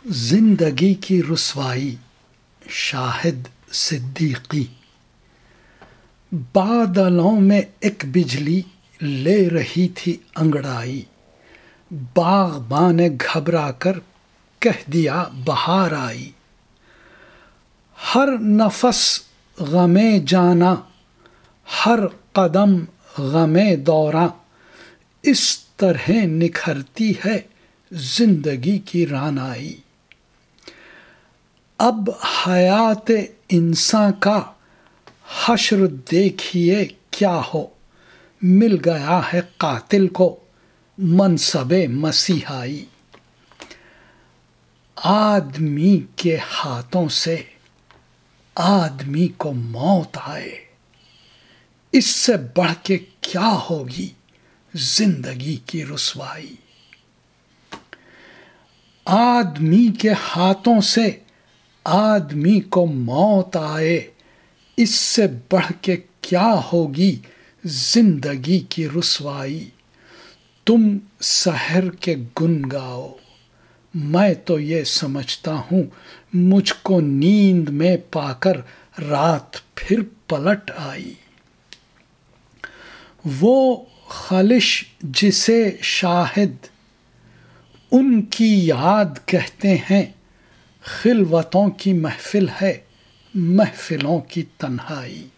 زندگی کی رسوائی شاہد صدیقی۔ بادلوں میں ایک بجلی لے رہی تھی انگڑائی، باغباں نے گھبرا کر کہہ دیا بہار آئی۔ ہر نفس غم جانا، ہر قدم غم دوراں، اس طرح نکھرتی ہے زندگی کی رعنائی۔ اب حیات انسان کا حشر دیکھیے کیا ہو، مل گیا ہے قاتل کو منصب مسیحائی۔ آدمی کے ہاتھوں سے آدمی کو موت آئے، اس سے بڑھ کے کیا ہوگی زندگی کی رسوائی۔ آدمی کے ہاتھوں سے آدمی کو موت آئے، اس سے بڑھ کے کیا ہوگی زندگی کی رسوائی۔ تم سحر کے گن گاؤ، میں تو یہ سمجھتا ہوں مجھ کو نیند میں پا کر رات پھر پلٹ آئی۔ وہ خلش جسے شاہد ان کی یاد کہتے ہیں، خلوتوں کی محفل ہے محفلوں کی تنہائی۔